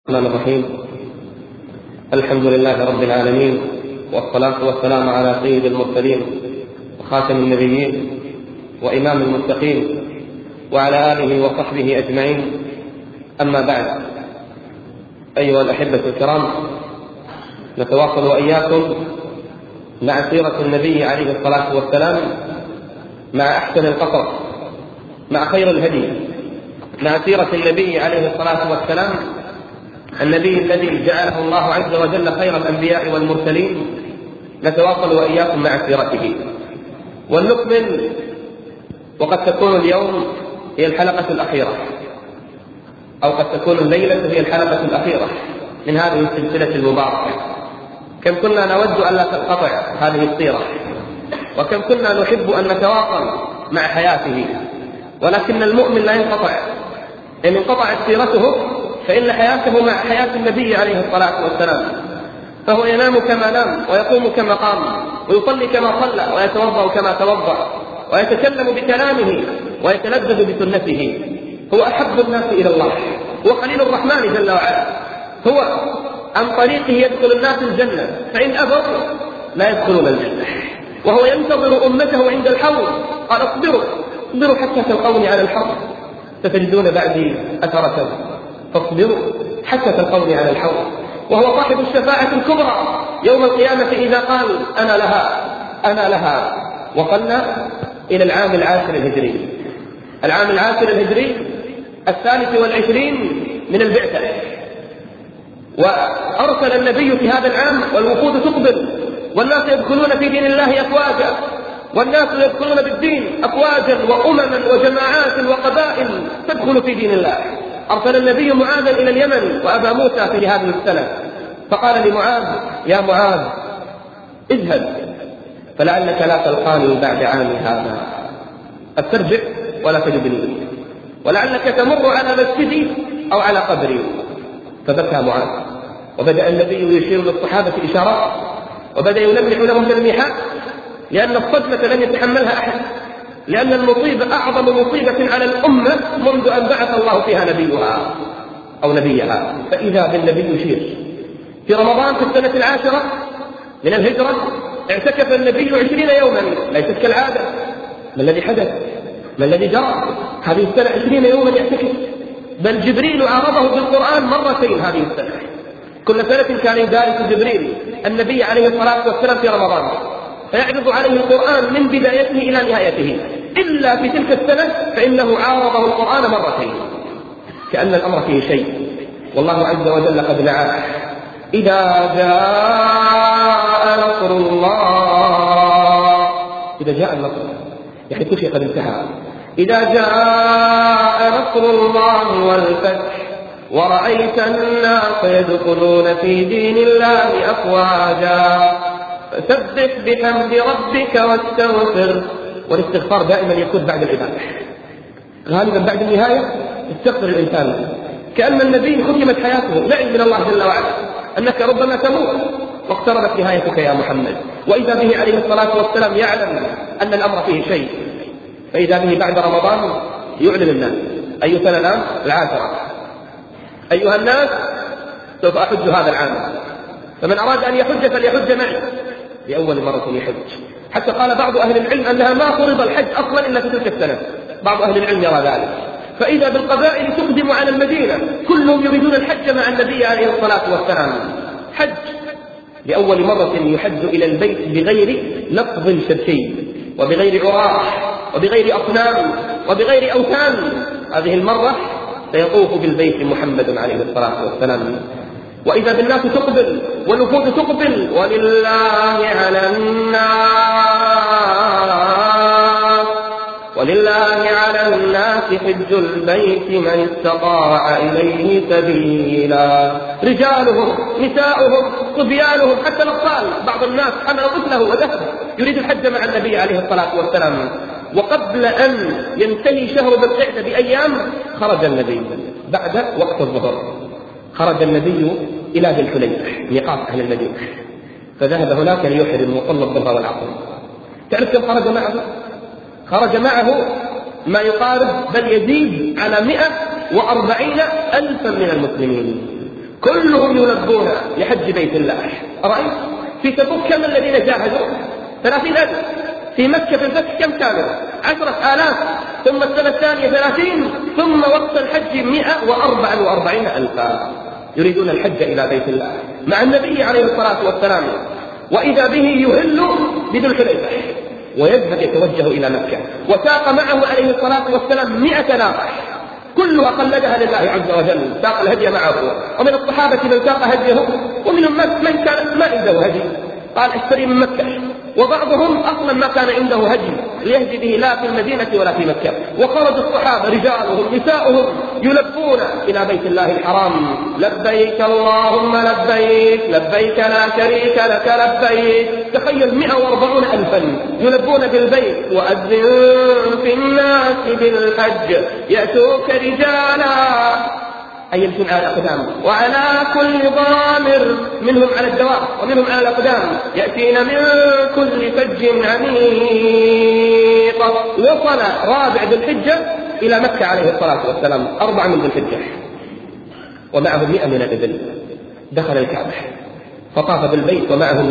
الرحمن الرحيم. الحمد لله رب العالمين، والصلاة والسلام على سيد المرسلين وخاتم النبيين وإمام المتقين وعلى آله وصحبه أجمعين. أما بعد، أيها الأحبة الكرام، نتواصل وإياكم مع سيرة النبي عليه الصلاة والسلام، مع أحسن القصص، مع خير الهدي، مع سيرة النبي عليه الصلاة والسلام، النبي الذي جعله الله عز وجل خير الأنبياء والمرسلين. نتواصل وإياكم مع سيرته ونكمل، وقد تكون اليوم هي الحلقة الأخيرة، أو قد تكون الليلة هي الحلقة الأخيرة من هذه السلسلة المباركة. كم كنا نود أن لا تنقطع هذه السيرة، وكم كنا نحب أن نتواصل مع حياته، ولكن المؤمن لا ينقطع. إن انقطعت سيرته فإن حياته مع حياة النبي عليه الصلاة والسلام، فهو ينام كما نام، ويقوم كما قام، ويصلي كما صلى، ويتوضأ كما توضأ، ويتكلم بكلامه، ويتلذذ بسنته. هو أحب الناس إلى الله، هو خليل الرحمن جل وعلا، هو عن طريقه يدخل الناس الجنة، فإن أبوا لا يدخلون الجنة. وهو ينتظر أمته عند الحوض، قال: اصبروا حتى تلقوني على الحوض، ستجدون بعدي أثرة، فاصبروا حتى تلقوني على الحوض. وهو صاحب الشفاعة الكبرى يوم القيامة إذا قال: أنا لها. وصلنا إلى العام العاشر الهجري، العام العاشر الهجري 23 من البعثة. وأرسل النبي في هذا العام، والوفود تقبل، والناس يدخلون في دين الله أفواجا، والناس يدخلون بالدين أفواجا وأمما وجماعات وقبائل تدخل في دين الله. أرسل النبي معاذا إلى اليمن وأبا موسى في هذه السنة، فقال لمعاذ: يا معاذ، اذهب فلعلك لا تلقاني بعد عام هذا، استرجع ولا تجدني، ولعلك تمر على مسجدي أو على قبري. فبكى معاذ، وبدأ النبي يشير للصحابة إشارات، وبدأ يلمح لهم تلميحات، لأن الصدمة لن يتحملها أحد، لأن المصيبة أعظم مصيبة على الأمة منذ أن بعث الله فيها نبيها أو نبيها. فإذا بالنبي يشير. في رمضان في السنة العاشرة من الهجرة اعتكف النبي 20 يوما، ليست كالعادة. ما الذي حدث؟ ما الذي جرى؟ هذه السنة 20 يوما يعتكف، بل جبريل عارضه بالقرآن مرتين هذه السنة. كل سنة كان يدارس جبريل النبي عليه الصلاة والسلام في رمضان، فيعرض عليه القرآن من بدايته إلى نهايته، إلا في تلك السنة فإنه عارضه القرآن مرتين، كأن الأمر فيه شيء. والله عز وجل قد نعاه: إذا جاء نصر الله. إذا جاء النصر يعني كل شيء قد انتهى. إذا جاء نصر الله والفتح ورأيت الناس يدخلون في دين الله أفواجا فسبح بحمد ربك واستغفر. والاستغفار دائما يكون بعد العبادة، غالبا بعد النهاية يستغفر الإنسان، كأن النبي ختمت حياته نعم من الله جل وعلا أنك ربما تموت واقتربت نهايتك يا محمد. وإذا به عليه الصلاة والسلام يعلم أن الأمر فيه شيء، فإذا به بعد رمضان يعلن الناس: أي سنة الآن؟ العاشرة. أيها الناس، سوف أحج هذا العام، فمن أراد أن يحج فليحج معي. لأول مرة يحج، حتى قال بعض أهل العلم أنها ما فرض الحج أصلا إلا في تلك السنة، بعض أهل العلم يرى ذلك. فإذا بالقبائل تقدم على المدينة، كلهم يريدون الحج مع النبي عليه الصلاة والسلام. حج لأول مرة يحج إلى البيت بغير لفظ شركي، وبغير عراح، وبغير أصنام، وبغير أوثان. هذه المرة سيطوف بالبيت محمد عليه الصلاة والسلام. وإذا بالناس تقبل والوفود تقبل: ولله على الناس حج البيت من استطاع إليه سبيلا. رجالهم، نساؤهم، صبيانهم، حتى الأطفال. بعض الناس حمل طفله وذهب يريد الحج مع النبي عليه الصلاة والسلام. وقبل أن ينتهي شهر ذي القعدة بأيام خرج النبي بعد وقت الظهر، خرج النبي إلى ذي الحليفة ميقات أهل المدينة، فذهب هناك ليحرم وصلى الظهر والعصر. تعرف كم خرج معه؟ خرج معه ما يقارب بل يزيد على 140,000 من المسلمين. كلهم يلبون لحج بيت الله. أرأيت في تبوك كم الذين جاهدوا؟ 30,000. في مكة في الفتح كم كانوا؟ 10,000. ثم السنة الثانية 30. ثم وقت الحج 144,000 يريدون الحج إلى بيت الله مع النبي عليه الصلاة والسلام. وإذا به يهل بذو الحليفة ويذهب يتوجه إلى مكة، وساق معه عليه الصلاة والسلام 100 ناقة كلها قلدها لله عز وجل، ساق الهدي معه. ومن الصحابة من ساق هديه، ومنهم من كان ما عنده هدي قال اشتري من مكة، وبعضهم أصلا ما كان عنده هدي ليهدي به لا في المدينة ولا في مكة. وخرج الصحابة رجالهم نساؤهم يلبون إلى بيت الله الحرام: لبيك اللهم لبيك لبيك لا شريك لك لبيك. تخيل 140,000 يلبون بالبيت. وأذن في الناس بالحج يأتوك رجالا أي يمشون على الأقدام، وعلى كل ضامر، منهم على الدواب ومنهم على الأقدام، يأتين من كل فج عميق. وصل رابع ذي الحجة إلى مكة عليه الصلاة والسلام، 4 من ذي الحجة، ومعهم 100 من الإبل. دخل الكعبة فطاف بالبيت ومعهم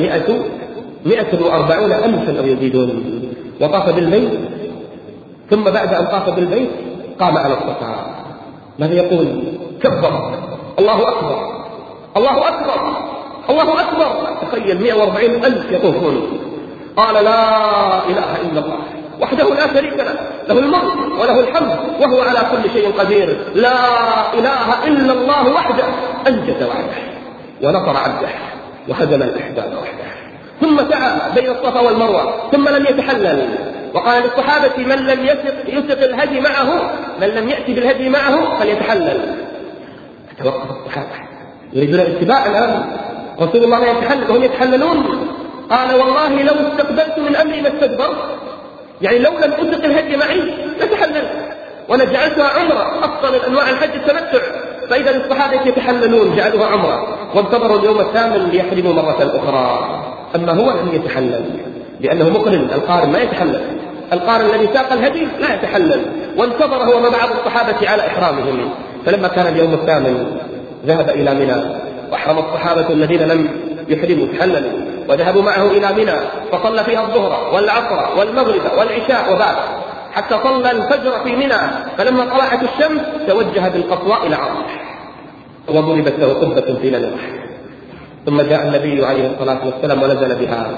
140,000 أو يزيدون، وطاف بالبيت. ثم بعد أن طاف بالبيت قام على الصفا. ماذا يقول؟ كبر: الله أكبر الله أكبر الله أكبر. تخيل 140,000 يطوفون. قال: لا إله إلا الله وحده لا شريك له، له الملك وله الحمد وهو على كل شيء قدير. لا إله إلا الله وحده أنجز وعده ونصر عبده وهزم الأحزاب وحده. ثم سعى بين الصفا والمروة ثم لم يتحلل. وقال للصحابة: من لم يسق الهدي معه، من لم يأتي بالهدي معه فليتحلل. توقف الصحابة يريدون الاتباع الآن. رسول الله لا يتحلل وهم يتحللون. قال: والله لو استقبلت من أمري ما استدبرت، يعني لو لم أسق الهدي معي لتحللت ولجعلتها عمرة. أفضل أنواع الحج التمتع. فإذا الصحابة يتحللون جعلوها عمرة، وانتظروا اليوم الثامن ليحرموا مرة أخرى. أما هو لم يتحلل لأنه مقرن. القارن ما يتحلل، القارن الذي ساق الهدي لا يتحلل. وانتظر هو مع بعض الصحابة على إحرامهم. فلما كان اليوم الثامن ذهب إلى منى، وأحرم الصحابة الذين لم يحرموا تحللوا وذهبوا معه إلى منى، فصلى فيها الظهر والعصر والمغرب والعشاء وبعد حتى صلى الفجر في منى. فلما طلعت الشمس توجه بالقصواء إلى عرفة وضربت له قبة في نمره. ثم جاء النبي عليه الصلاة والسلام ونزل بها.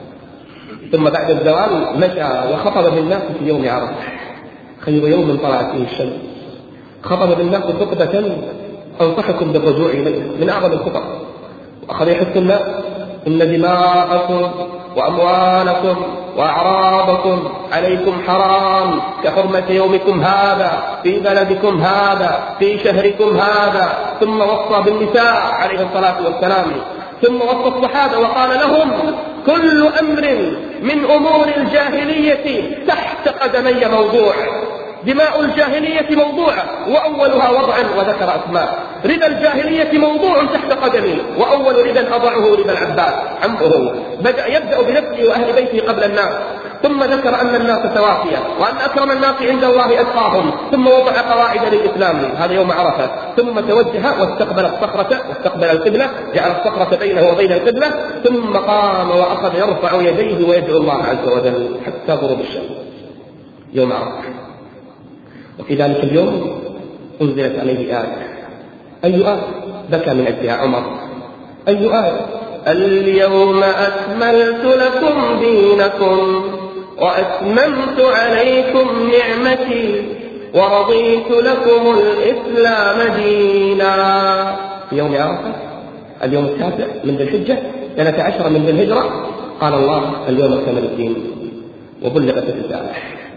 ثم بعد الزوال مشى وخطب بالناس في يوم عرفة، خير يوم طلعت فيه الشمس. خطب بالناس خطبة أنصحكم بالرجوع إليه، من أعظم الخطب. وأخذ يحث الناس: إن دماءكم وأموالكم وأعراضكم عليكم حرام كحرمة يومكم هذا في بلدكم هذا في شهركم هذا. ثم وصى بالنساء عليه الصلاة والسلام. ثم وصى الصحابة وقال لهم: كل أمر من أمور الجاهلية تحت قدمي موضوع. دماء الجاهلية موضوعة وأولها وضعا، وذكر أسماء. ربا الجاهلية موضوع تحت قدمي، وأول ربا أضعه ربا العباس عمه. يبدأ بنفسه وأهل بيته قبل الناس. ثم ذكر أن الناس سواسية، وأن أكرم الناس عند الله أتقاهم. ثم وضع قواعد للإسلام، هذا يوم عرفة. ثم توجه واستقبل الصخرة واستقبل القبلة، جعل الصخرة بينه وبين القبلة. ثم قام وأخذ يرفع يديه ويدعو الله عز وجل حتى غروب الشمس يوم عرفة. وفي ذلك اليوم أنزلت عليه آية. أي آية؟ بكى من أجلها عمر. أي آية؟ اليوم أكملت لكم دينكم وأتممت عليكم نعمتي ورضيت لكم الإسلام دينا. في يوم عرفة اليوم 9 من ذي الحجة 13 من ذي الهجرة قال الله: اليوم أكمل الدين وبلغت الرسالة.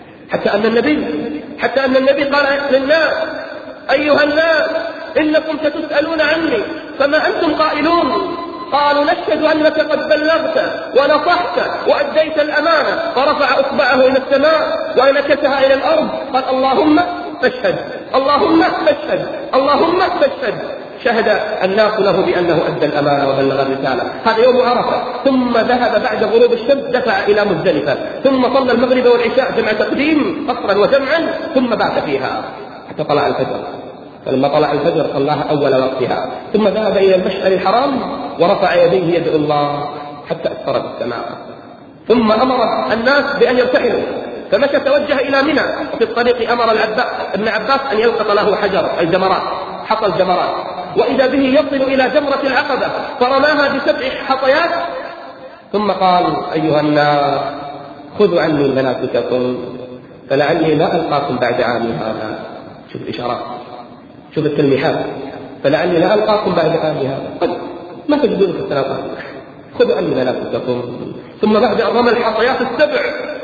حتى أن النبي قال للناس: أيها الناس إنكم ستسألون عني فما أنتم قائلون؟ قالوا: نشهد أنك قد بلغت ونصحت وأديت الأمانة. فرفع أصبعه إلى السماء ونكسها إلى الأرض، قال: اللهم فاشهد اللهم فاشهد اللهم فاشهد. شهد الناس له بأنه أدى الأمانة وبلغ الرسالة. هذا يوم عرفة. ثم ذهب بعد غروب الشمس دفع إلى مزدلفة، ثم صلى المغرب والعشاء جمع تقديم قصرا وجمعا، ثم بات فيها حتى طلع الفجر. فلما طلع الفجر صلاها أول وقتها، ثم ذهب إلى المشعر الحرام ورفع يديه يدعو الله حتى أسفرت السماء، ثم أمر الناس بأن يرتحلوا، فمشى توجه إلى منى، وفي الطريق أمر ابن عباس أن يلقط له حجر الجمرات، حصى الجمرات، وإذا به يصل إلى جمرة العقبة فرماها ب7 حصيات، ثم قال: أيها الناس خذوا عني مناسككم فلعلي لا ألقاكم بعد عامي هذا. شوف الإشارات، شوف التلميحات، فلعلي لا ألقاكم بعد عامي هذا، قد ما تجدون في السنوات، خذوا عني مناسككم. ثم بعد أن رمى الحصيات 7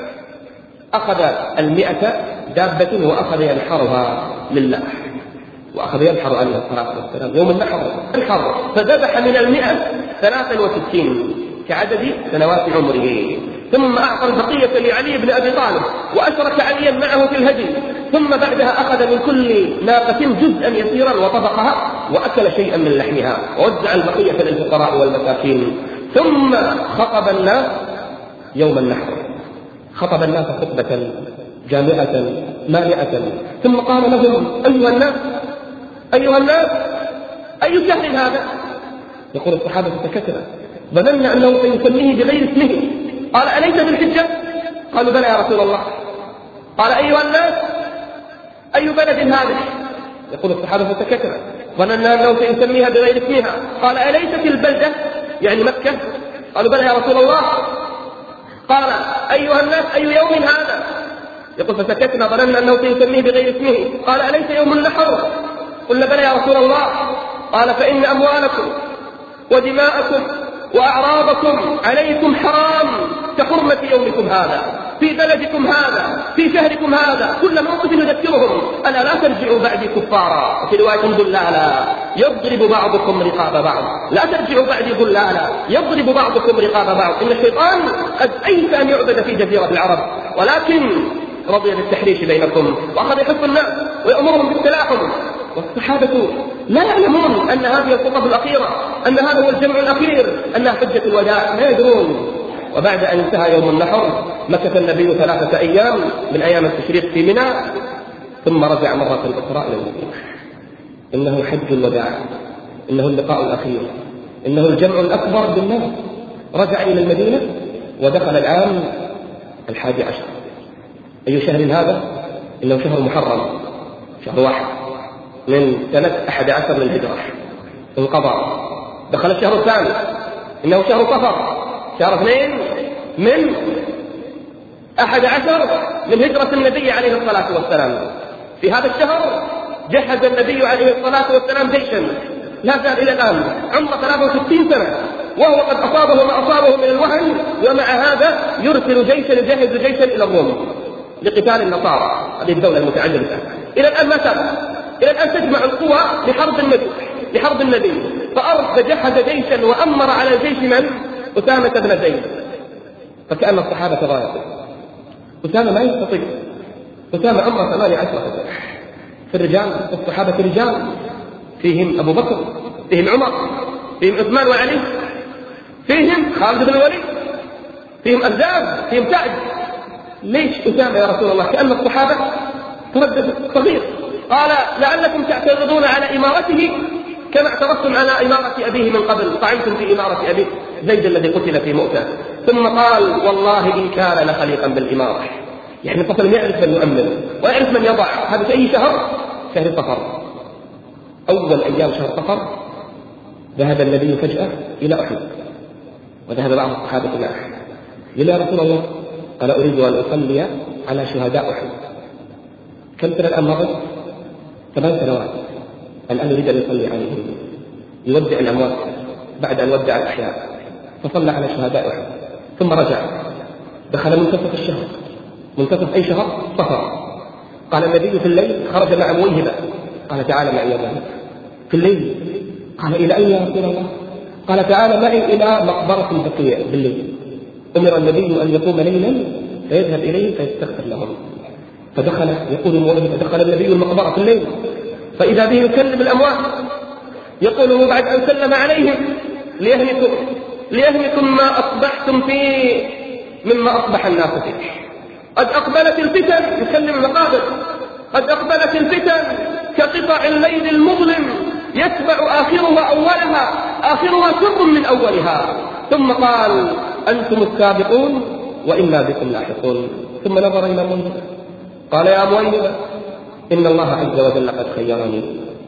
أخذ 100 دابة وأخذ ينحرها لله، وأخذ ينحر عليه الصلاة والسلام يوم النحر، فذبح من 100 63 كعدد سنوات عمره، ثم أعطى البقية لعلي بن أبي طالب وأشرك عليا معه في الهدي، ثم بعدها أخذ من كل ناقة جزءا يسيرا وطبقها وأكل شيئا من لحمها ووزع البقية للفقراء والمساكين، ثم خطب الناس يوم النحر، خطب الناس خطبة جامعة مانعة، ثم قال لهم: أيها الناس أي شهر هذا؟ يقول الصحابة: سكتنا، ظننا أنه سيسميه بغير اسمه. قال: أليس بالحجة؟ قالوا: بلى يا رسول الله. قال: أيها الناس أي بلد هذا؟ يقول الصحابة: سكتنا، ظننا أنه سيسميها بغير اسمها. قال: أليست البلدة يعني مكة؟ قالوا: بلى يا رسول الله. قال: أيها الناس أي يوم هذا؟ يقول: فسكتنا، ظننا أنه سيسميه بغير اسمه. قال: أليس يوم النحر؟ قلنا: بلى يا رسول الله. قال: فإن أموالكم ودماءكم وأعراضكم عليكم حرام كحرمة يومكم هذا، في بلدكم هذا، في شهركم هذا. كل موقف يذكرهم: ألا لا ترجعوا بعدي كفارا. وفي رواية: ضلالا يضرب بعضكم رقاب بعض. لا ترجعوا بعدي ضلالا يضرب بعضكم رقاب بعض. إن الشيطان قد أيس أن يعبد في جزيرة العرب، ولكن رضي بالتحريش بينكم وأخذ يحث الناس ويأمرهم بالتلاحم. والصحابة لا يعلمون أن هذه الخطب الأخيرة، أن هذا هو الجمع الأخير، أنها حجة الوداع، ما يدرون. وبعد أن انتهى يوم النحر مكث النبي 3 أيام من أيام التشريق في منى، ثم رجع مرة أخرى إلى المدينة. إنه حج الوداع، إنه اللقاء الأخير، إنه الجمع الأكبر بالناس. رجع إلى المدينة ودخل العام 11. أي شهر هذا؟ إنه شهر محرم، شهر 1 من سنة 11 للهجرة، انقضى. دخل الشهر الثاني، إنه شهر صفر، شهر 2 من 11 من هجرة النبي عليه الصلاة والسلام. في هذا الشهر جهز النبي عليه الصلاة والسلام جيشا لا زال إلى الآن عمره 63 سنة، وهو قد أصابه ما أصابه من الوهن، ومع هذا يرسل جيشا، يجهز جيشا إلى الروم لقتال النصارى، هذه الدولة المتعجلة. إلى الآن ما تم، إلى الآن تجمع القوى لحرب النبي. فجهز جيشا وأمر على الجيش من؟ أسامة بن زيد. فكأن الصحابة تغايروا، أسامة ما يستطيع، أسامة عمره 18 سنة. في الرجال الصحابة رجال، فيهم أبو بكر، فيهم عمر، فيهم عثمان وعلي، فيهم خالد بن الوليد، فيهم أزاد، فيهم سعد. ليش أسامة يا رسول الله؟ كأن الصحابة تردد صغير. قال: لعلكم تعترضون على إمارته كما اعترضتم على إمارة أبيه من قبل، طعنتم في إمارة أبيه زيد الذي قتل في مؤتة. ثم قال: والله إن كان لخليقا بالإمارة. يعني الطفل يعرف من يؤمن ويعرف من يضع. هذا في أي شهر؟ شهر صفر. أول أيام شهر صفر ذهب النبي فجأة إلى أحد، وذهب بعض الصحابة معه. قال: يا رسول الله، قال: أريد أن أصلي على شهداء أحد. كم سنة الآن مرت؟ 8 سنوات. الآن يريد أن يصلي عليهم، يودع الأموات بعد أن ودع الأحياء، فصلى على شهداء أحد. ثم رجع، دخل منتصف الشهر. منتصف أي شهر؟ صفر. قال النبي في الليل، خرج مع مويهبة، قال: تعالى معي يا ذلك في الليل. قال: إلى أين يا رسول الله؟ قال: تعالى معي إلى مقبرة البقيع بالليل. أمر النبي أن يقوم ليلا فيذهب إليه فيستغفر لهم. فدخل، يقول مويهبة، دخل النبي المقبرة في الليل فإذا به يكلم الأموات، يقول بعد أن سلم عليهم: ليهنكم ما أصبحتم فيه مما أصبح الناس فيه. قد أقبلت الفتن، يكلم المقابر، قد أقبلت الفتن كقطع الليل المظلم يتبع آخرها أولها، آخرها شر من أولها. ثم قال أنتم السابقون وإنا بكم لاحقون. ثم نظر إلى مويهبة قال يا مويهبة إن الله عز وجل قد خيرني.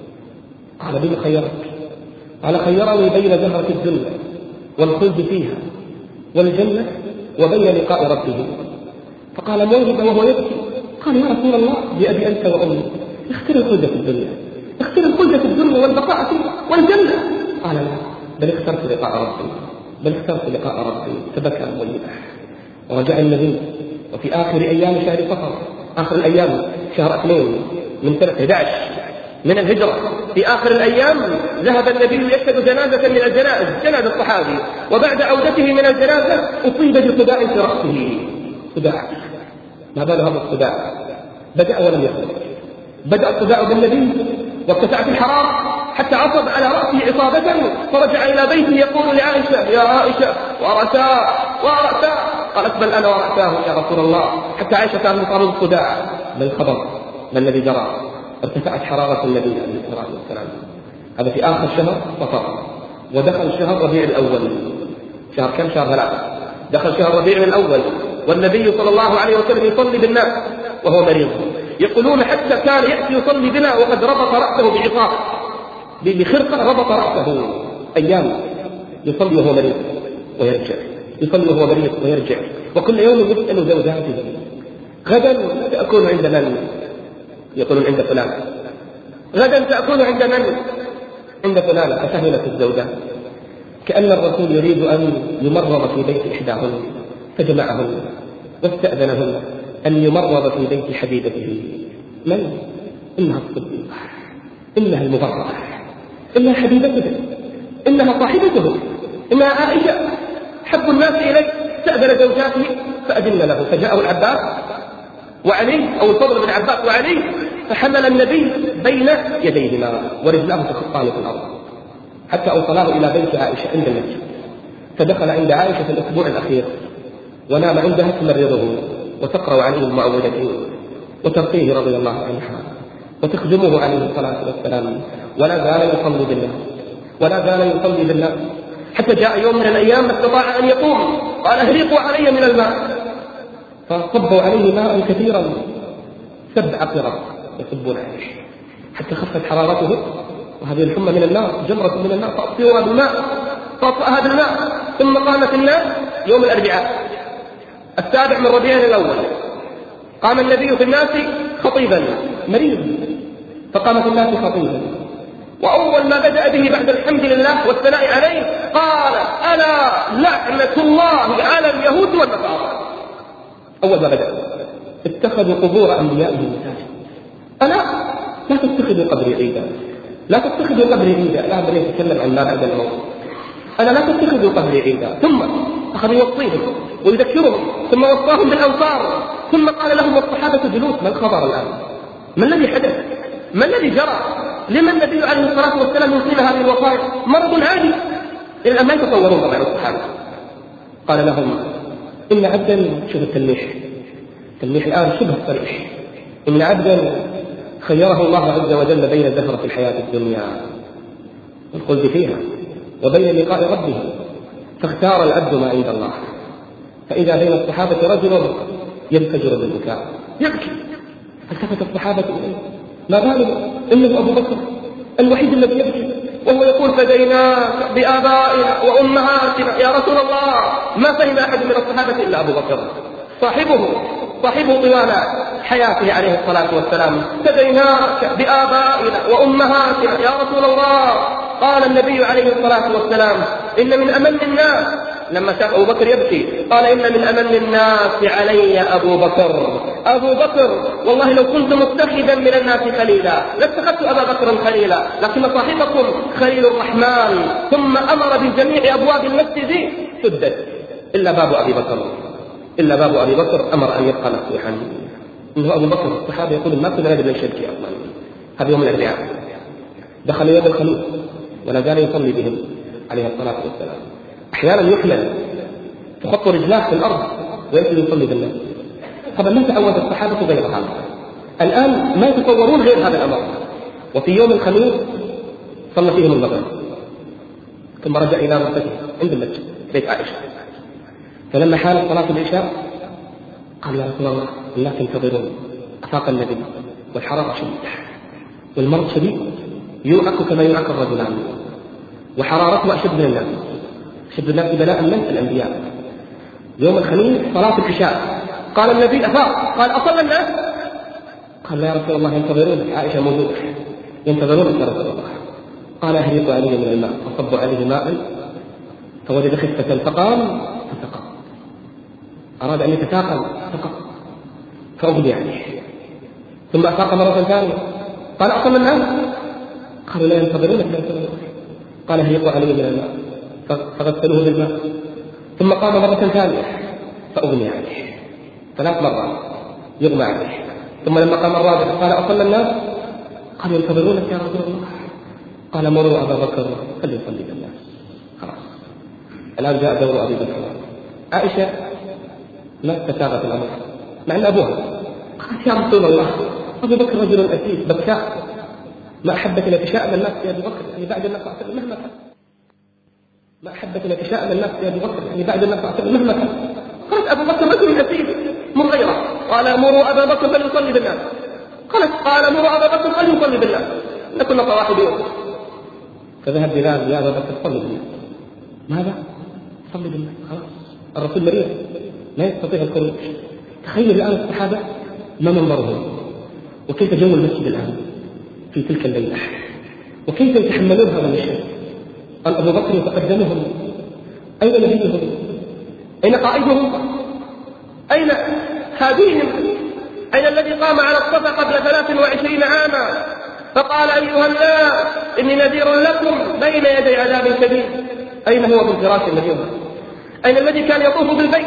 قال بما خيرك؟ قال خيرني بين زهرة الدنيا والخلد فيها والجنة وبين لقاء ربه. فقال مويهبة وهو يبكي قال يا رسول الله بأبي أنت وأمي اختر الخلد في الدنيا، اختر الخلد في الدنيا والبقاء فيها والجنة. قال لا، بل اخترت لقاء ربي، بل اخترت لقاء ربي. فبكى مويهبة ورجع النبي. وفي آخر أيام شهر صفر، آخر الأيام شهر 2 من سنة 11 من الهجرة، في آخر الأيام ذهب النبي يشهد جنازة من الجنائز، جنازة الصحابي، وبعد عودته من الجنازة أصيب بصداع في رأسه. صداع، ما بال هذا الصداع؟ بدأ ولم يخرج. بدأ الصداع بالنبي وارتفعت الحرارة حتى عصب على رأسه عصابة، فرجع إلى بيته يقول لعائشة يا عائشة ورأساه ورأساه. قالت بل أنا ورأساه يا رسول الله. حتى عائشة كانت مصابة بالصداع. ما الخبر؟ ما الذي جرى؟ ارتفعت حرارة النبي عليه الصلاة والسلام. هذا في آخر شهر صفر، ودخل شهر ربيع الأول. شهر كم؟ شهر 3. دخل شهر ربيع الأول والنبي صلى الله عليه وسلم يصلي بالناس وهو مريض. يقولون حتى كان يأتي يصلي بنا وقد ربط رأسه بعصا، بخرقة ربط رأسه أيام، يصلي وهو مريض ويرجع، يصلي وهو مريض ويرجع. وكل يوم يسأل زوجاته غدا تأكل عند من؟ يقولون عند فلان. غدا تأكل عند من؟ عند فلان. ففهمت الزوجة كأن الرسول يريد أن يمرض في بيت إحداهن، فجمعهن واستأذنهن أن يمرض في بيت حبيبته. من؟ إنها الصديقة، إنها المبررة، إنها حبيبته، إنها صاحبته، إنها عائشة، حب الناس إليه. استأذن زوجاته فأذن له، فجاءه العباس وعلي، أو الفضل بن عباس وعلي، فحمل النبي بين يديهما ورجلاه تخطان في الأرض حتى أوصلاه إلى بيت عائشة عند المسجد. فدخل عند عائشة في الأسبوع الأخير ونام عندها تمرضه وتقرأ عليه المعوذتين وترقيه رضي الله عنها وتخدمه عليه الصلاة والسلام. ولا زال يصلي بالناس، ولا زال يصلي بالناس، حتى جاء يوم من الأيام ما استطاع أن يقوم. قال اهريقوا علي من الماء، فصبوا عليه ماء كثيرا، 7 قرى يصبون عليه حتى خفت حرارته. وهذه الحمى من النار، جمرة من النار، فأطفئها بالماء، فأطفأها بالماء. ثم قامت الناس يوم الأربعاء 7 من ربيع الأول، قام النبي في الناس خطيبا مريض، فقام في الناس خطيبا. وأول ما بدأ به بعد الحمد لله والثناء عليه قال ألا لعنة الله على اليهود والنصارى. أول ما بدأ اتخذوا قبور أنبيائهم مساجد. ألا لا تتخذوا قبري عيدا، لا تتخذوا قبري عيدا. لا بل يتكلم عن ما بعد الموت. ألا لا تتخذوا قبري عيدا. ثم أخذ يوصيهم ويذكرهم، ثم وصاهم بالأنصار، ثم قال لهم والصحابة جلوس. ما الخبر الآن؟ ما الذي حدث؟ ما الذي جرى؟ لما النبي عليه الصلاة والسلام يوصينا هذه الوصايا؟ مرض عادي الآن ما يتصورون طبعا الصحابة. قال لهم إن عبدا، شوف التلميح الآن شبه صريح، إن عبدا خيره الله عز وجل بين زهرة الحياة الدنيا والخلد فيها وبين لقاء ربه، فاختار العبد ما عند الله. فإذا بين الصحابة رجل ينفجر بالبكاء يبكي، فالتفت الصحابة إليه ما باله إنه أبو بكر الوحيد الذي يبكي، وهو يقول فديناك بآبائنا وأمهاتنا. يا رسول الله ما فهم أحد من الصحابة إلا أبو بكر، صاحبه طوال حياته عليه الصلاة والسلام. فديناك بآبائنا وأمهاتنا يا رسول الله. قال النبي عليه الصلاة والسلام إن من أمن الناس، لما شاف أبو بكر يبكي قال إن من أمن الناس علي أبو بكر. والله لو كنت متخذا من الناس خليلا لاتخذت أبا بكر خليلا، لكن صاحبكم خليل الرحمن. ثم أمر بجميع أبواب المسجد سدت إلا باب أبي بكر، أمر أن يبقى مفتوحا. إنه أبو بكر الصحابة يقول ما كنا ندري شركي أصلا. هذا يوم الأربعاء دخل يوم الخميس ولا زال يصلي بهم عليه الصلاة والسلام. أحيانا يحلل تخط رجلاه في الأرض ويأتي يصلي بالناس. طبعا ما تعود الصحابة غير هذا. الآن ما يتصورون غير هذا الأمر. وفي يوم الخميس صلى فيهم المغرب، ثم رجع إلى مرته عند المسجد بيت عائشة. فلما حانت صلاة العشاء قال يا رسول الله الناس ينتظرون. أفاق النبي والحرارة شديدة والمرض شديد، يوعك كما يوعك الرجلان، وحرارته أشد من الناس، أشد الناس بلاء من الأنبياء. يوم الخميس صلاة العشاء قال النبي أفاق، قال أصلى الناس؟ قال يا رسول الله ينتظرون. عائشة موجودة ينتظرون يا رسول الله. قال أهريق عليه من الماء، فصبوا عليه ماء فوجد خفة فقام فسقط. أراد أن يتثاقل فسقط فأغلي عليه. ثم أفاق مرة ثانية قال أصلى الناس؟ قالوا لا ينتظرونك لا ينتظرونك. قال أهريق عليه من الماء فغسلوه بالماء. ثم قام مرة ثانية فأغمي عليه. 3 مرات يغمى عليه. ثم لما قام الرابع قال أصلى الناس؟ قالوا ينتظرونك يا رسول الله. قال مروا أبا بكر فليصلي بالناس. خلاص الآن جاء دور أبي بكر. عائشة ما استساغت الأمر مع أن أبوها قالت يا رسول الله أبو بكر رجل أسيس بكاء، ما أحبك إلى تشاءم الناس يا أبي بكر يعني بعد الناس أعتقد مهما كان، ما أحبك إلى تشاءم الناس يا أبي بكر يعني بعد الناس أعتقد مهما كان. قالت أبو بكر رجل أسيس من غيره. قال مروا أبا بكر فليصلي بالناس. قال مروا أبا بكر فليصلي بالناس إن كنا صواحب يوسف. فذهب بلال يا أبا بكر صلي بالناس. ماذا؟ صلي بالناس. خلاص الرسول مريض لا يستطيع الخروج. تخيل الآن الصحابة ما منظرهم وكيف جو المسجد الآن في تلك الليلة، وكيف يتحملون هذا المشهد. قال أبو بكر يتقدمهم، أين نبيهم؟ أين قائدهم؟ أين هاديهم؟ أين الذي قام على الصفا قبل 23 عاما فقال أيها الناس إني نذير لكم بين يدي عذاب شديد؟ أين هو بالفراش اليوم؟ أين الذي كان يطوف بالبيت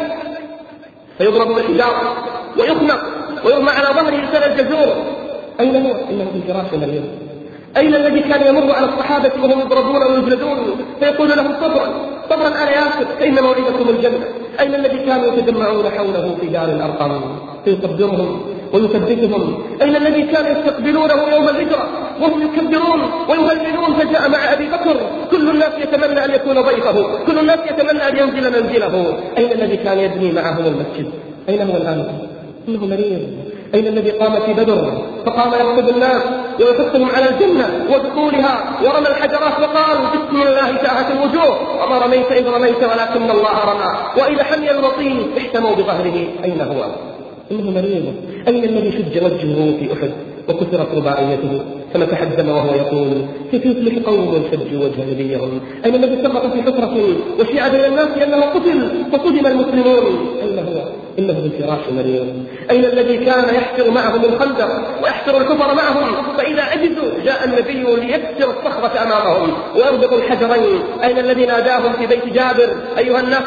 فيضرب بالحجارة ويخنق ويرمى على ظهره سنة الجزور؟ أين هو؟ إنه بالفراش اليوم. أين الذي كان يمر على الصحابة وهم يضربون ويجلدون فيقول لهم صبرا صبرا آل ياسر فإن موعدكم الجنة؟ أين الذي كانوا يتجمعون حوله في دار الأرقم فيقدرهم ويثبتهم؟ أين الذي كان يستقبلونه يوم الهجرة وهم يكبرون ويهللون فجاء مع أبي بكر؟ كل الناس يتمنى أن يكون ضيفه، كل الناس يتمنى أن ينزل منزله. أين الذي كان يبني معهم المسجد؟ أين هو الآن؟ إنه مريض. أين الذي قام في بدر فقام يقصد الناس ويحثهم على الجنة ودخولها ورمى الحجرات وقال بسم الله تاهت الوجوه وما رميت إذ رميت ولكن الله رمى وإذا حمي الوطين احتموا بظهره؟ أين هو؟ إنه مريض. أين الذي شج وجهه في أحد وكسرت رباعيته فمسح الدم وهو يقول كيف يفلح قوم شجوا وجه نبيهم؟ أين الذي سقط في حفرة وشيع بين الناس أنه قتل فقدم المسلمون؟ أين هو؟ إنه بالفراش مريض. أين الذي كان يحفر معهم الخندق ويحفر الكفر معهم فإذا عجزوا جاء النبي ليكسر الصخرة أمامهم ويربط الحجرين؟ أين الذي ناداهم في بيت جابر أيها الناس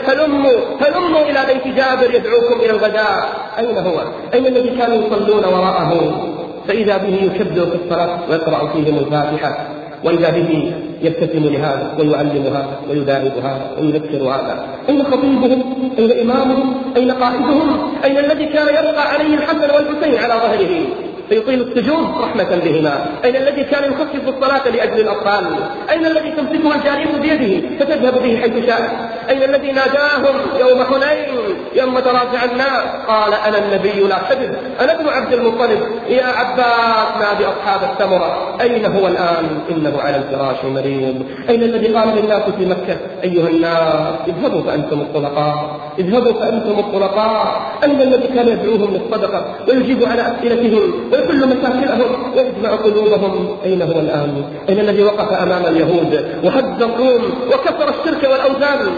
هلموا إلى بيت جابر يدعوكم إلى الغداء؟ أين هو؟ أين الذي كانوا يصلون وراءه فإذا به يكبر في الصلاة ويقرأ فيهم الفاتحة وإذا به يبتسم لهذا ويعلم هذا ويدارب هذا ويذكر هذا؟ أين خطيبهم؟ أين إمامهم؟ أين قائدهم؟ أين الذي كان يرقى عليه الحسن والحسين على ظهره فيطيل السجود رحمة بهما؟ أين الذي كان يخفف الصلاة لأجل الأطفال؟ أين الذي تمسكه الجارية بيده فتذهب به حيث شاء؟ أين الذي ناداهم يوم حنين يوم تراجع الناس قال أنا النبي لا كذب أنا ابن عبد المطلب يا عباس نادي أصحاب الثمرة؟ أين هو الآن؟ إنه على الفراش مريض. أين الذي قال للناس في مكة أيها الناس اذهبوا فأنتم الطلقاء اذهبوا فأنتم الطلقاء؟ أين الذي كان يدعوهم للصدقة ويجيب على أسئلتهم ويحل مشاكلهم ويجمع قلوبهم؟ أين هو الآن؟ أين الذي وقف أمام اليهود وهز الروم وكسر الشرك والأوثان؟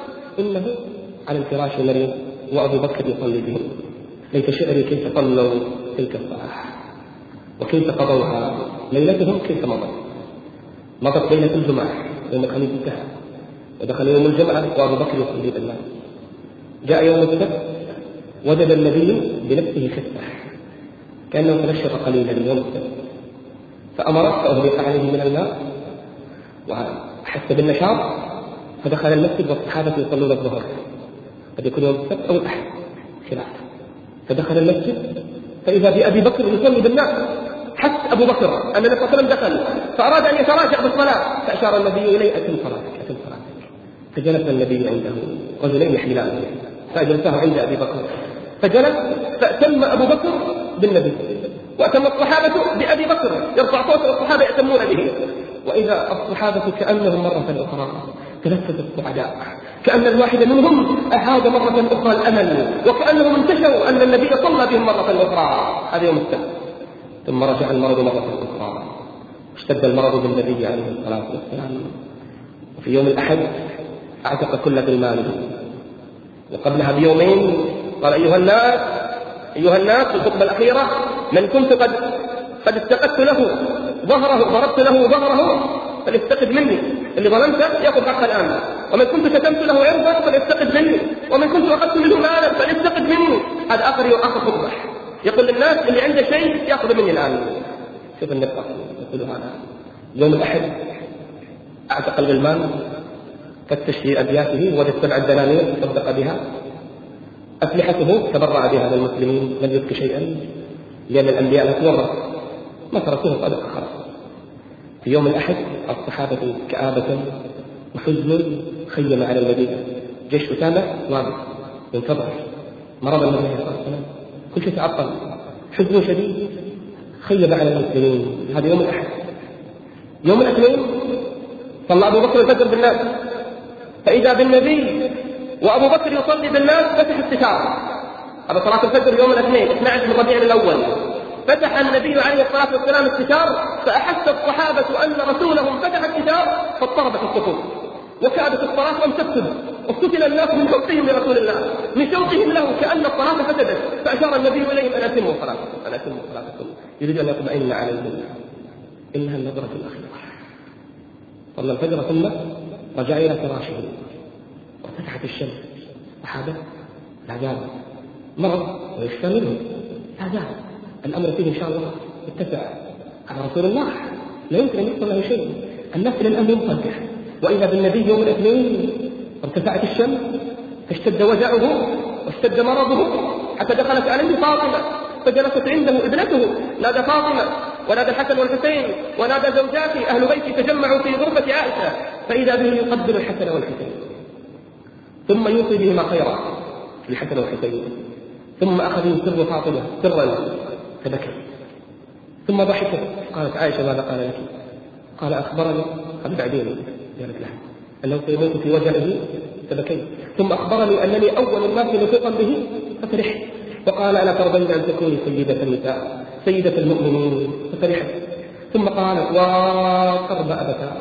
إنه على الفراش مريض وأبو بكر يصلي بهم. ليت شعري كيف صلوا تلك الصلاة وكيف قضوها. ليلتهم كيف مضت ليلة الجمعة يوم الخميس انتهى ودخل يوم الجمعة وأبو بكر يصلي بالناس. جاء يوم السبت وجد النبي بنفسه خفة كأنه تنشط قليلا اليوم السبت فأمر فأهرق عليه من الماء وحس بالنشاط فدخل المسجد والصحابة يصلون الظهر قد يكون يوم السبت أو الأحد خلاف. فدخل المسجد فإذا بأبي بكر يصلي بالناس حتى أبو بكر أن النبي صلى الله عليه وسلم دخل فأراد أن يتراجع بالصلاة فأشار النبي إليه أتم صلاتك أتم صلاتك. فجلس النبي عنده رجلين يحملانه فأجلسه عند أبي بكر فجلس فأتم أبو بكر بالنبي وأتم الصحابة بأبي بكر يرفع صوته والصحابة يأتمون به. وإذا الصحابة كأنهم مرة أخرى تلفت السعداء كأن الواحد منهم أعاد مرة أخرى الأمل وكأنهم انتشروا أن النبي صلى بهم مرة أخرى. هذا يوم السبت. ثم رجع المرض مرة أخرى اشتد المرض بالنبي عليه الصلاة والسلام. وفي يوم الأحد أعتق كل غلمانه. وقبلها بيومين قال أيها الناس في الخطبة الأخيرة من كنت قد استقدت له ظهره ضربت له ظهره فليستقد مني اللي ظلمته يأخذ حقه الآن ومن كنت شتمت له عرضا فليستقد مني ومن كنت أخذت منه مالا فليستقد مني. هذا آخر خطبة يقول للناس اللي عنده شيء يأخذ مني الآن. شوف النقطة يقول هذا يوم الأحد أعتق الغلمان فتش في أبياته وجد 7 دنانير صدق بها أسلحته تبرع بها للمسلمين لم يبق شيئا لأن الأنبياء لا تورث ما تركوه صدقة خلاص. في يوم الأحد الصحابة كآبة وحزن خيم على المدينة. جيش أسامة واقف ينتظر مرض النبي صلى الله عليه وسلم كل شيء تعطل حزن شديد خيم على المسلمين. هذا يوم الأحد. يوم الاثنين صلى أبو بكر الفجر بالناس فإذا بالنبي وأبو بكر يصلي بالناس فتح الستار. هذا صلاة الفجر يوم الاثنين 12 من ربيع الأول. فتح النبي عليه الصلاة والسلام الستار فأحس الصحابة أن رسولهم فتح الستار فاضطربت الصفوف وكادت الصلاة أن تفسد وافتتن الناس من حبهم لرسول الله من شوقهم له كأن الصلاة فسدت فأشار النبي إليهم أن أتموا صلاتكم يريد أن يطمئن عليهم. إنها النظرة الأخيرة. صلى الفجر ثم رجع إلى فراشه وفتحت الشمس. صحابة لا زال مرض ويشفى منه لا زال الأمر فيه إن شاء الله اتسع على رسول الله لا يمكن أن يحصل له شيء. الناس للأمر مصدح. وإذا بالنبي يوم الاثنين ارتفعت الشمس فاشتد وجعه واشتد مرضه حتى دخلت عليه فاطمة فجلست عنده ابنته نادى فاطمة ونادى الحسن والحسين ونادى زوجاته أهل بيتي تجمعوا في غرفة عائشة فإذا به يقبل الحسن والحسين ثم يوصي بهما خيرا الحسن والحسين ثم أخذ سر فاطمة سرا فبكت ثم ضحكت. قالت عائشة ماذا قال لك؟ قال أخبرني قبل بعدين قالت لها أنه سيموت في وجعه فبكيت ثم أخبرني أنني أول الناس نفقا به ففرحت وقال أنا ترضين أن تكوني سيدة النساء سيدة المؤمنين ففرحت ثم قالت وقرب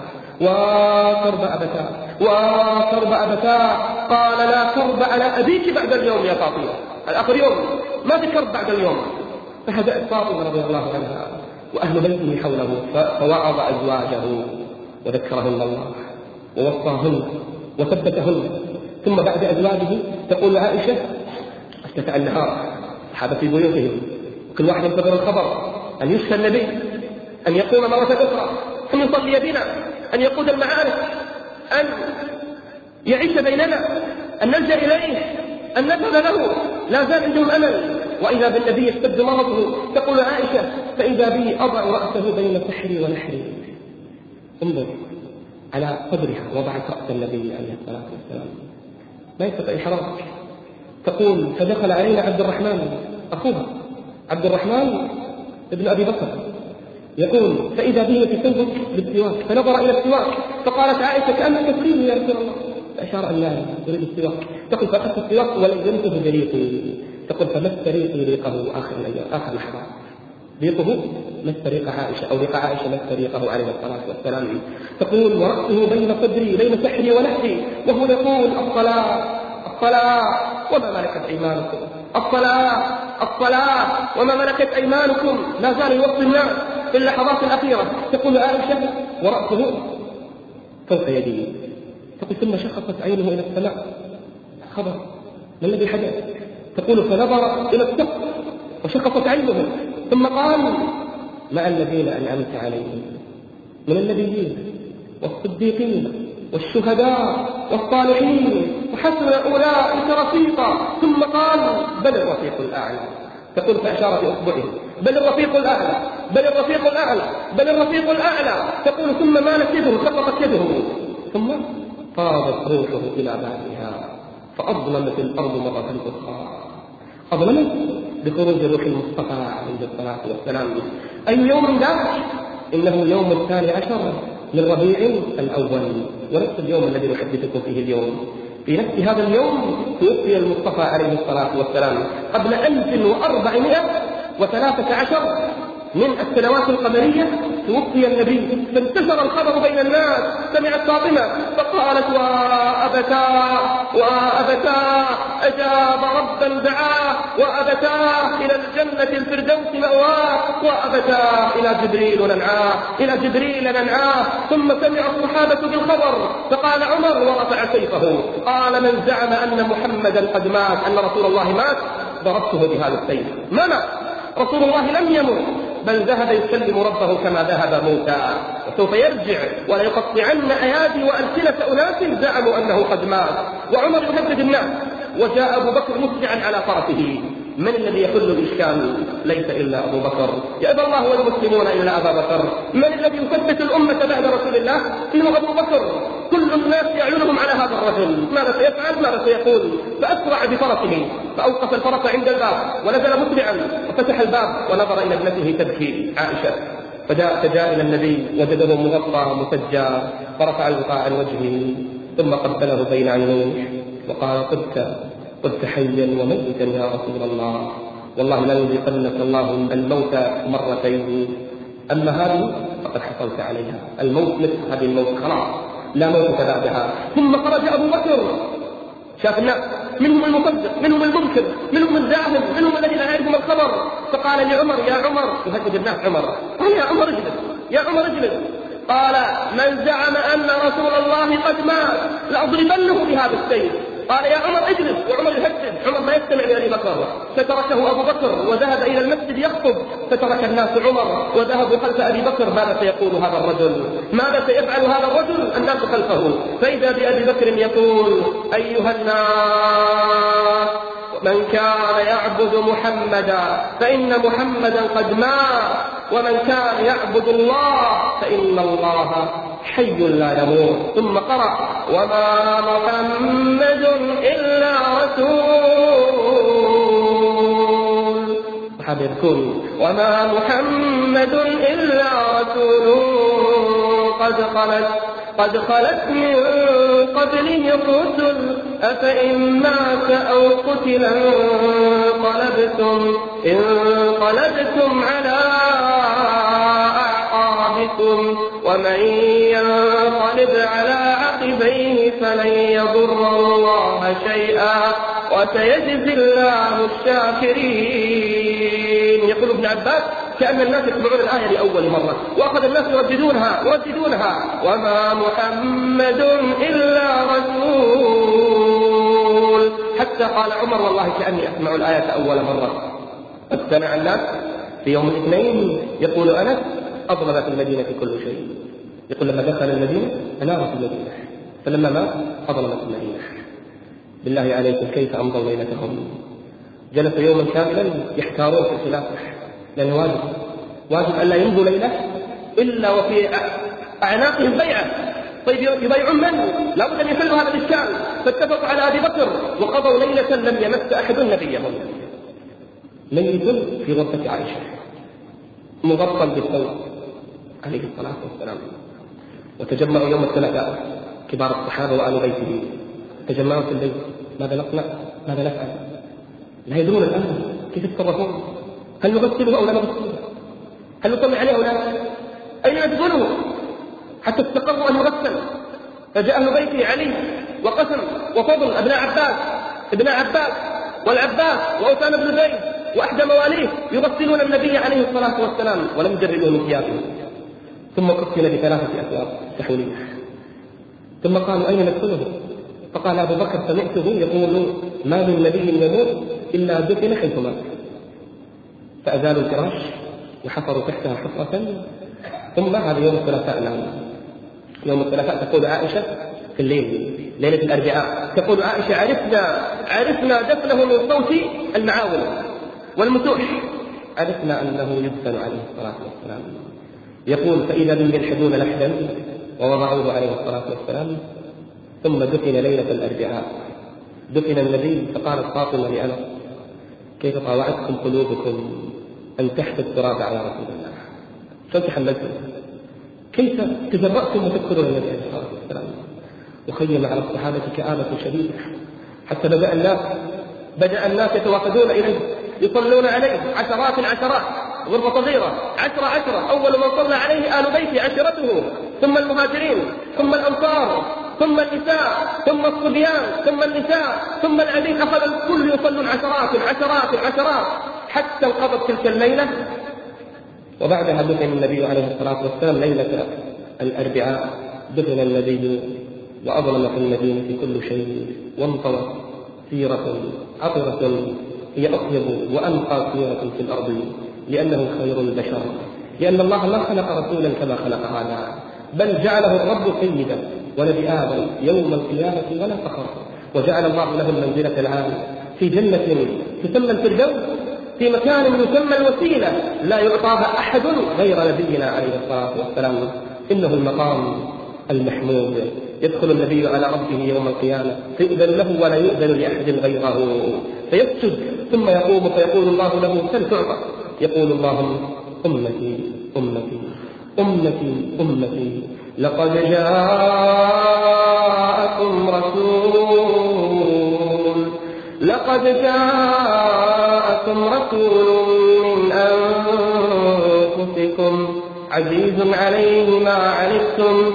أبتاه قال لا كرب على أبيك بعد اليوم يا فاطمة. الآخر يوم ما في كرب بعد اليوم. فهدأت فاطمة رضي الله عنها وأهل بيته حوله فوعظ أزواجه وذكرهن الله ووصاهن وثبتهن. ثم بعد أزواجه تقول عائشة اشتفع النهار صحابة في بيوتهم كل واحد ينتظر الخبر أن يشفى النبي أن يقوم مرة أخرى أن يصلي بنا أن يقود المعارك أن يعيش بيننا أن نلجأ إليه أن نذهب له. لا زال عندهم أمل. وإذا بالنبي يشتد مرضه تقول عائشة فإذا بي أضع رأسه بين سحري ونحري. انظر على قدرها وضعت رأس النبي عليه الصلاة والسلام ما يستطيع الحراك. تقول فدخل علينا عبد الرحمن أخوها عبد الرحمن ابن أبي بكر يقول فإذا به يتسوق بالسواك فنظر إلى السواك فقالت عائشة كأنك تريد يا رسول الله فأشار أن لا تريد السواك. تقول فأخذت السواك ولزمته بريقي. تقول فمس ريقي ريقه آخر لحظة ريقه مس ريق عائشة أو ريق عائشة مس ريقه عليه الصلاة والسلام. تقول ورأسه بين صدري بين سحري ونحري وهو يقول الصلاة وما ملكت أيمانكم الصلاة وما ملكت أيمانكم. لا زال يوصي الناس في اللحظات الأخيرة. تقول عائشة ورأسه فوق يدي. تقول ثم شخصت عينه إلى السماء خبر ما الذي حدث؟ تقول فنظر إلى السقف وشخصت عينه ثم قال مع الذين أنعمت عليهم من النبيين والصديقين والشهداء والصالحين وحسن أولئك رفيقا. ثم قال بل الرفيق الأعلى. تقول فأشار بأصبعه بل الرفيق الأعلى، بل الرفيق الأعلى، بل الرفيق الأعلى. تقول ثم مالت يده، سقطت يده، ثم طارت روحه إلى بابها فأظلمت الأرض مرة أخرى. أظلمت بخروج روح المصطفى عليه الصلاة والسلام. أي يوم ذاك؟ إنه اليوم 12 من ربيع الأول، ونفس اليوم الذي نحدثكم فيه اليوم. في نفس هذا اليوم توفي المصطفى عليه الصلاة والسلام قبل 1413 من السنوات القمرية. توفي النبي فانتشر الخبر بين الناس. سمعت فاطمة فقالت وأبتاه وأبتاه أجاب ربا دعاه، وأبتاه إلى الجنة الفردوس مأواه، وأبتاه إلى جبريل ننعاه، إلى جبريل ننعاه. ثم سمع الصحابة بالخبر فقال عمر ورفع سيفه قال من زعم أن محمدا قد مات، أن رسول الله مات، ضربته بهذا السيف. ما مات رسول الله، لم يمت، بل ذهب يسلم ربه كما ذهب موسى، وسوف يرجع ولا يقطعن أيادي وألسنة أناس زعموا أنه قد مات. وعمر يهدد الناس، وجاء أبو بكر مسرعا على فرسه. من الذي يحل الإشكال؟ ليس إلا أبو بكر. يأبى الله والمسلمون إلا أبا بكر. من الذي يثبت الأمة بعد رسول الله؟ إنه أبو بكر. كل الناس يعلنهم على هذا الرجل، ماذا سيفعل، ماذا سيقول. فأسرع بفرسه فأوقف الفرس عند الباب ونزل مسرعا وفتح الباب ونظر إلى ابنته تبكي عائشة. فجاء إلى النبي وجده مغطى مسجى، فرفع الغطاء عن وجهه ثم قبله بين عينيه وقال قلت حيا وميتا يا رسول الله، والله لا يذيقنك الله الموت مرتين، أما هذه فقد حصلت عليها، الموت مثل هذه الموت خلاص لا موت بعدها. ثم خرج أبو بكر، شاف الناس، منهم المصدق، منهم المنكر، منهم الزاهد، منهم الذي لا يعرفهم الخبر. فقال لعمر يا عمر، يهدد الناس عمر، قال يا عمر اجلس، يا عمر اجلس. قال من زعم أن رسول الله قد مات لأضربنه بهذا السيف. قال يا عمر اجلس، وعمر يهدد. عمر ما يستمع لأبي بكر، فتركه أبو بكر وذهب إلى المسجد يخطب، فترك الناس عمر وذهبوا خلف أبي بكر. ماذا سيقول هذا الرجل؟ ماذا سيفعل هذا الرجل؟ الناس خلفه. فإذا بأبي بكر يقول أيها الناس من كان يعبد محمدا فإن محمدا قد مات، ومن كان يعبد الله فإن الله حي لا يموت. ثم قرأ وما محمد إلا رسول، صحابي يذكرون وما محمد إلا رسول قد خلت من قبله الرسل أفإن مات أو قتل انقلبتم على أعقابكم ومن ينقلب على عقبيه فلن يضر الله شيئا وسيجزي الله الشاكرين. يقول ابن عباس كأن الناس يسمعون الآية لأول مرة، وأخذ الناس يرددونها وما محمد إلا رسول، حتى قال عمر والله كأني أسمع الآية أول مرة. استمع الناس في يوم الاثنين، يقول أنس أظلمت المدينة كل شيء. يقول لما دخل المدينة أنارت المدينة، فلما مات أظلمت المدينة. بالله عليكم كيف أمضوا ليلتهم؟ جلس يوما كاملا يحتارون في خلافه، لأنه واجب أن لا يمضوا ليلة إلا وفي أعناقهم بيعة. طيب يبيعون من؟ لا بد أن يحلوا هذا الإشكال. فاتفقوا على أبي بكر وقضوا ليلة لم يمس أحد نبيهم، ميت في غرفة عائشة مغطى بالثوب عليه الصلاة والسلام. وتجمعوا يوم الثلاثاء كبار الصحابة وآل بيته، تجمعوا في البيت، ماذا نصنع؟ ماذا نفعل؟ لا يدرون الآن كيف يتصرفون، هل نغسله أو لا نغسله؟ هل نطلع عليه أو لا؟ أين ندخله حتى استقروا أن يغسل؟ فجاء أهل بيته علي وقسم وفضل ابن عباس والعباس وأسامة بن زيد وأحدى مواليه يغسلون النبي عليه الصلاة والسلام ولم يجردوه من ثيابه. ثم كفن بثلاثة أثواب سحولية. ثم قالوا أين ندخله؟ فقال أبو بكر سمعته يقول ما من نبي يموت إلا دفن حيث مات. فأزالوا الفراش وحفروا تحتها حفرة. ثم هذا يوم الثلاثاء الآن، يوم الثلاثاء تقول عائشة في الليل ليلة الأربعاء، تقول عائشة عرفنا دفنه من صوت المعاول والمسوح. عرفنا أنه يدفن عليه الصلاة والسلام. يقول: فإذا بهم يلحدون لحدا ووضعوه عليه الصلاة والسلام. ثم دفن ليلة الأربعاء، دفن النبي. فقالت فاطمة لأنس: كيف طاوعتكم قلوبكم أن تحت التراب على رسول الله؟ شو تحملتم؟ كيف تجرأتم وتدخلون النبي عليه الصلاة والسلام؟ وخيم على الصحابة كآبة شديدة، حتى بدأ الناس يتوافدون إليه، يصلون عليه عشرات، غرفة صغيرة 10. أول من صلى عليه آل بيته عشرته، ثم المهاجرين، ثم الأنصار، ثم النساء، ثم الصبيان، ثم النساء، ثم العبيد. أخذ الكل يصلون عشرات حتى انقضت تلك الليلة. وبعدها دفن النبي عليه الصلاة والسلام ليلة الأربعاء. دفن النبي وأظلمت المدينة كل شيء، وانطوت سيرة عطرة هي أطيب وأنقى سيرة في الأرض، لأنه خير البشر، لأن الله ما خلق رسولا كما خلق هذا، بل جعله الرب سيدا ونبي آدم يوم القيامة ولا فخر. وجعل الله له المنزلة العالية في جنة تسمى الفردوس، في مكان يسمى الوسيلة لا يعطاها أحد غير نبينا عليه الصلاة والسلام. إنه المقام المحمود. يدخل النبي على ربه يوم القيامة فيؤذن له ولا يؤذن لأحد غيره، فيسجد ثم يقوم فيقول الله له: سل تعطى. يقول اللهم: أمتي أمتي أمتي أمتي، لقد جاءكم رسول من أنفسكم عزيز عليه ما عنتم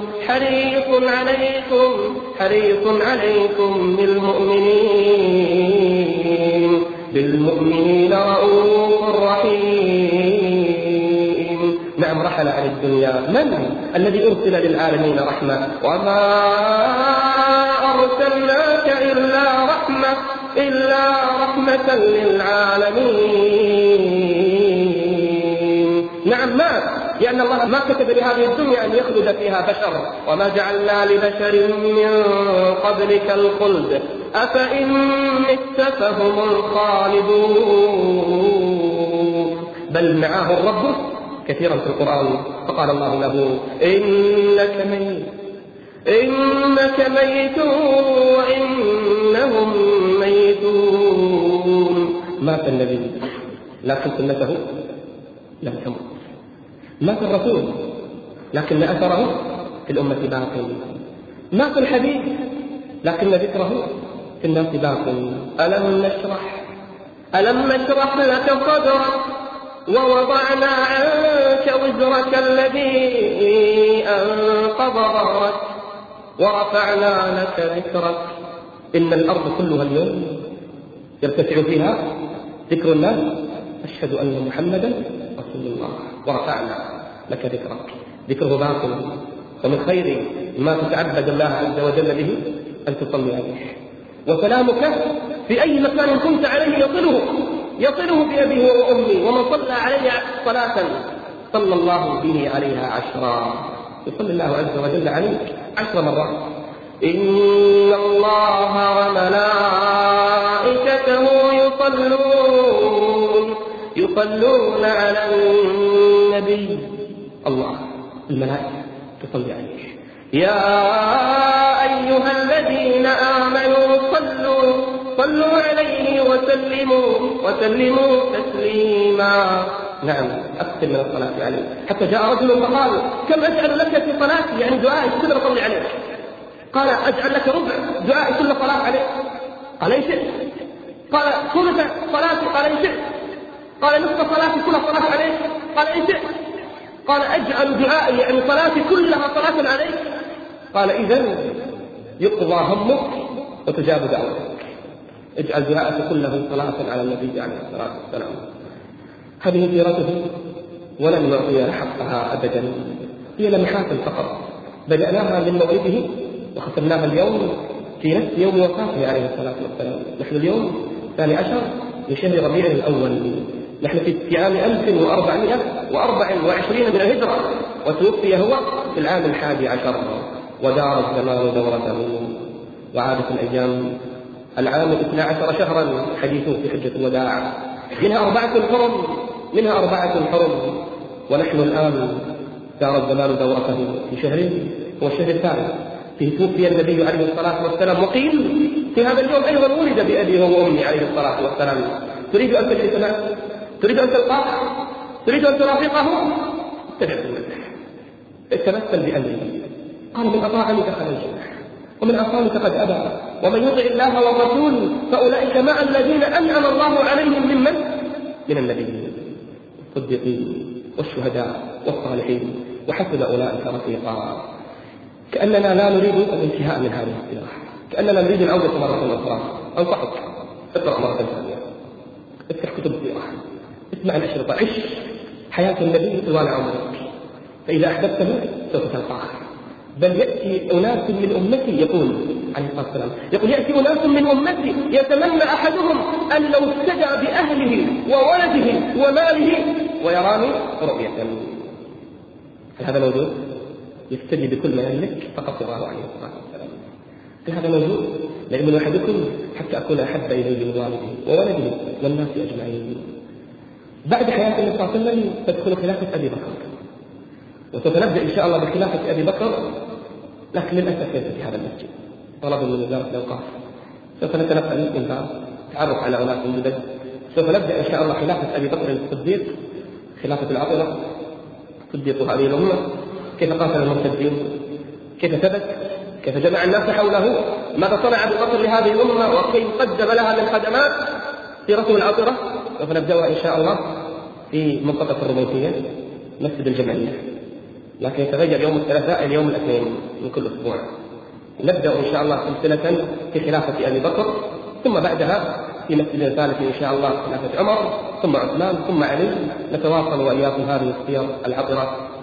حريص عليكم بالمؤمنين رؤوف رحيم. نعم، رحل عن الدنيا من الذي أرسل للعالمين رحمة، وما أرسلناك إلا رحمة للعالمين. نعم، لأن الله ما كتب لهذه الدنيا أن يخلد فيها بشر، وما جعلنا لبشر من قبلك الخلد أفإن مت فهم الخالدون. بل معاه الرب كثيرا في القرآن، فقال الله له: إنك ميت وإنهم ميتون. مات النبي لكن سنته لم تمت، مات الرسول لكن أثره في الأمة باق، مات الحبيب لكن ذكره في الناس باق. ألم نشرح لك صدرك ووضعنا عنك وزرك الذي أنقض ظهرك ورفعنا لك ذكرك. إن الأرض كلها اليوم يرتفع فيها ذكر الله، أشهد أن محمدا رسول الله، ورفعنا لك ذكرك. ذكره باطل، ومن خير ما تتعبد الله عز وجل به أن تصلي عليه. وسلامك في أي مكان كنت عليه يصله بأبيه وأمي، ومن صلى عليه صلاة صلى الله به عليها 10. يصلي الله عز وجل عليك 10 مرات. إن الله وملائكته يصلون على النبي. الله، الملائكة تصلي عليه. يا أيها الذين آمنوا صلوا عليه وسلموا تسليما. نعم، أكثر من الصلاة عليه. حتى جاء رجل فقال: كم أجعل لك في صلاتي، يعني دعائي كل صلي عليك؟ قال: أجعل لك ربع دعائي كل صلاة عليك. قال: إن شئت. قال: ثلث صلاتي. قال: إن شئت. قال: نصف صلاتي كل صلاة عليك. قال: إن شئت. قال: أجعل دعائي يعني صلاتي كلها صلاة عليك. قال: إذن يقضى همك وتجاب دعوتك، اجعل دعائك كله صلاة على النبي عليه الصلاة والسلام. هذه سيرته ولن نعطيها حقها أبدا، هي لمحات فقط بدأناها من مولده وختمناها اليوم في نفس يوم وفاته عليه الصلاة والسلام. نحن اليوم 12 من شهر ربيع الأول، نحن في عام 1424 من الهجرة، وتوفي هو في العام 11، ودار الزمان دورته وعادت الأيام. العام 12 شهرا حديثه في حجة الوداع، منها 4 حرم منها 4 حرم، ونحن الآن دار الزمان دورته في شهر هو الشهر الثالث فيه توفي النبي عليه الصلاة والسلام، وقيل في هذا اليوم أيضا ولد بأبي وأمي عليه الصلاة والسلام. تريد أن تجلس معه؟ تريد أن تلقاه؟ تريد أن ترافقه؟ اتبع سنته، اتمثل بأمره. قال من أطاعني دخل الجنة ومن عصاني فقد أبى، ومن يطع الله والرسول فأولئك مع الذين أنعم الله عليهم من النبيين والصديقين والشهداء والصالحين وحسن أولئك رفيقا. كأننا لا نريد الانتهاء من هذه الاستراحة، كأننا نريد العودة مرة أخرى. أنصحك اقرأ مرة ثانية، افتح كتب السيرة، اسمع الأشرطة، عش حياة النبي طوال عمرك، فإذا أحببته سوف تلقاه. بل يأتي أناس من أمتي، يقول عليه الصلاة والسلام، يقول يأتي أناس من أمتي يتمنى أحدهم أن لو استجع بأهله وولده وماله ويراني رؤية. هذا موجود؟ يستجي بكل ما يملك فقط الله عليه الصلاة والسلام. هذا موجود؟ ليؤمن أحدكم حتى أكون أحب إليه من والده وولده والناس أجمعين. بعد حياة النبي صلى الله عليه وسلم تدخل خلافة أبي بكر، وسوف نبدأ إن شاء الله بخلافة أبي بكر، لكن للأسف ليس في هذا المسجد، طلب من وزارة الأوقاف. سوف نتنقل من باب تعرف على أناس جدد. سوف نبدأ إن شاء الله خلافة أبي بكر الصديق، خلافة العطرة، صديق هذه الأمة، كيف قاتل المرتدين، كيف ثبت، كيف جمع الناس حوله، ماذا صنع أبو بكر لهذه الأمة وكيف قدم لها من خدمات. سيرته العطرة سوف نبدأها إن شاء الله في منطقة الرميتية مسجد الجمعية، لكن يتغير يوم الثلاثاء إلى يوم الاثنين من كل أسبوع. نبدأ إن شاء الله سلسلة في خلافة أبي بكر، ثم بعدها في مسجد ثالث إن شاء الله خلافة عمر، ثم عثمان، ثم علي. نتواصل وإياكم هذه السير العطرة